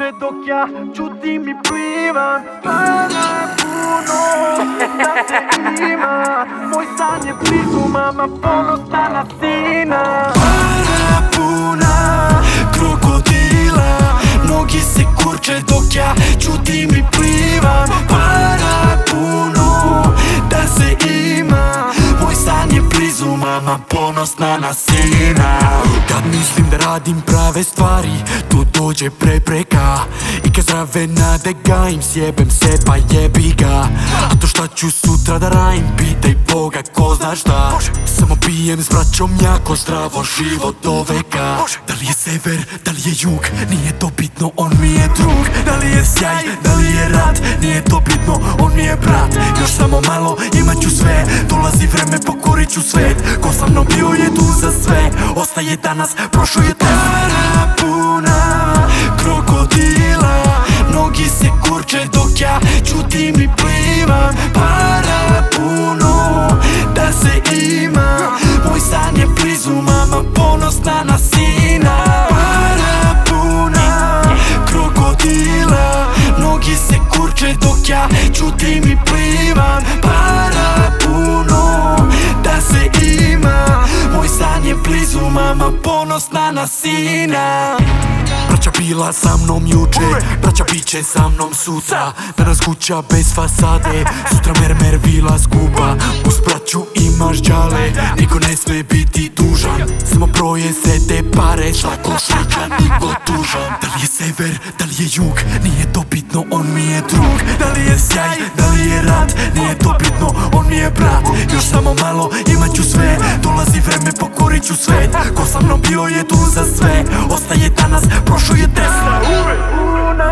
kurče dok ja čutim i plivam. Para puno da se ima, moj san je blizu, mama ponosna na sina. Para puna krokodila, nogi se kurče dok ja čutim i plivam. Para puno da se ima, moj san je blizu, mama ponosna na sina. Kad mislim da radim prave stvari, tu dođe prepreka. I kad zdrave nade gajim, sjebem se pa jebi ga. A to šta ću sutra da radim, pitaj Boga ko zna šta. Samo pijem s braćom jako zdravo, život do veka. Da li je sever, da li je jug, nije to bitno, on mi je drug. Da li je sjaj, da li je rat, nije to bitno, on mi je brat. Još samo malo, imat ću sve, dolazi vreme, pokorit ću svet. Ko sa mnom bio je tu za sve, ostaje danas, prošlo je test. Para puna krokodila, nogi se kurče dok ja čutim i plivam. Para puno da se ima, moj san je blizu, mama ponosna na sina. Para puna krokodila, nogi se kurče dok ja čutim i plivam. Para puno da se ima, moj san je blizu, mama ponosna na sina. Braća bila sa mnom juče, braća bit će sa mnom sutra. Danas kuća bez fasade, sutra mermer vila skupa. Uz braću imaš džale, niko ne sme biti dužan. Samo broje se te pare, svako šliča, niko tužan. Da li je sever, da li je jug, nije to bitno, on mi je drug. Da li je sjaj, da li je rat, nije to bitno, on mi je brat. Još samo malo, imat ću sve, dolazi vreme, pokorit ću svet. Ko sa mnom bio je tu za sve, ostaje danas, prošlo je test. Puna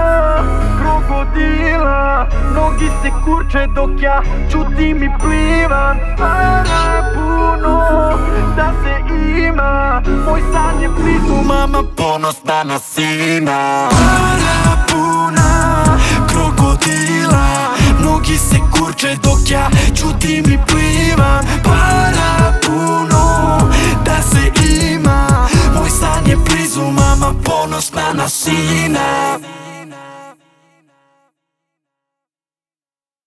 krokodila, nogi se kurče dok ja čutim i plivam. Para puno da se ima, moj san je blizu, mama ponosna na sina. Para puna krokodila, nogi se kurče dok ja čutim i plivam. Para puno da se ima, moj san je blizu, mama ponosna na sina.